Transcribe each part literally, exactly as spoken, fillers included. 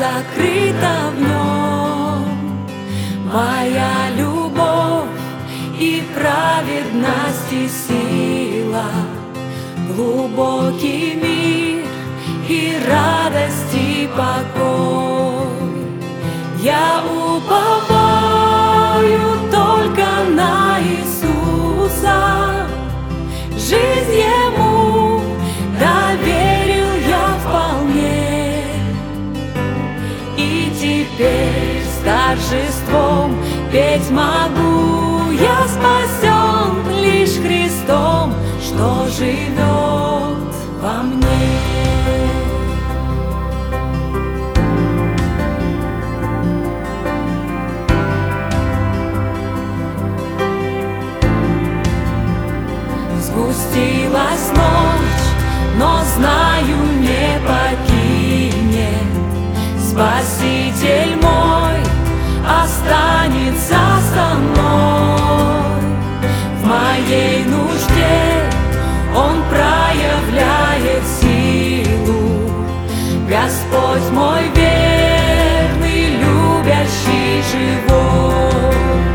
сокрыта в нем. Моя любовь и праведность и сила, глубокий мир и радость и покой. Я уповаю только на Иисуса, жизнь Ему доверил я вполне. И теперь с торжеством петь могу: я спасен лишь Христом, что живет во мне. Сгустилась ночь, но знаю, не покинет. Спаситель мой останется со мной. В моей нужде Он проявляет силу. Господь мой верный, любящий, живой.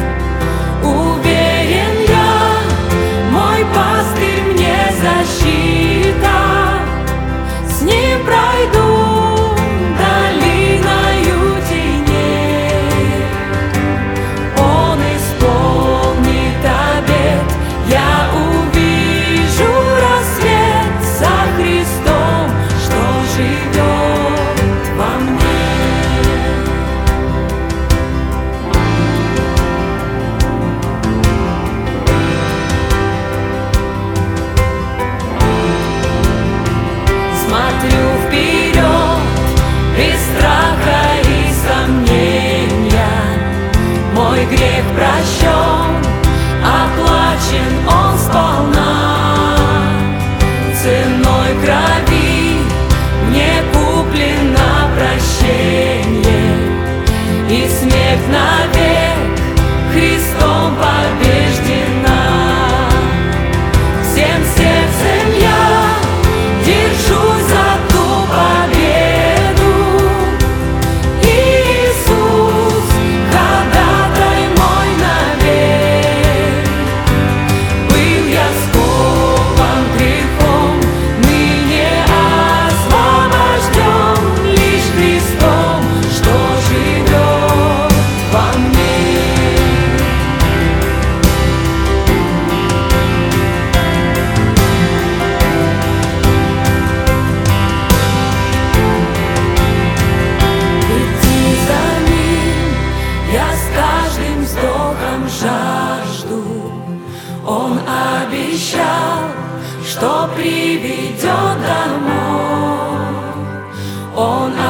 Уверен я, мой пастырь мне защита, с Ним пройду долиною теней. Он исполнит обет, я увижу рассвет со Христом, что живет во мне. Смотрю вперед без страха и сомнения. Мой грех прощен, оплачен Он сполна. Ценой крови мне куплено прощение, и смерть навек Христом побеждена. Всем сердцем я держусь за ту победу. Иисус, ходатай мой навек. Был я скован грехом, ныне освобожден лишь Христом, что живет во мне. Идти за Ним я с каждым вздохом жажду. Он обещал, что приведет домой. Он